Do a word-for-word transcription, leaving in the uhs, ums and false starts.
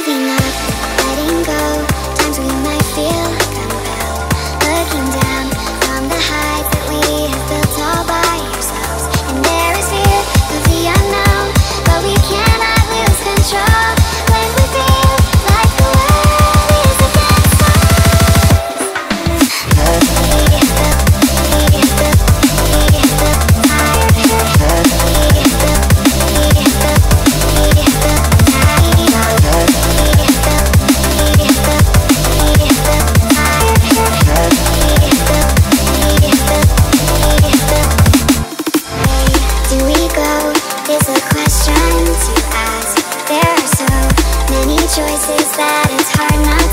Giving up, letting go. Times we might feel compelled. Looking down from the heights that we have built all by ourselves. And there is fear of the unknown, but we cannot lose control when we feel like the world is against us. Choices that it's hard not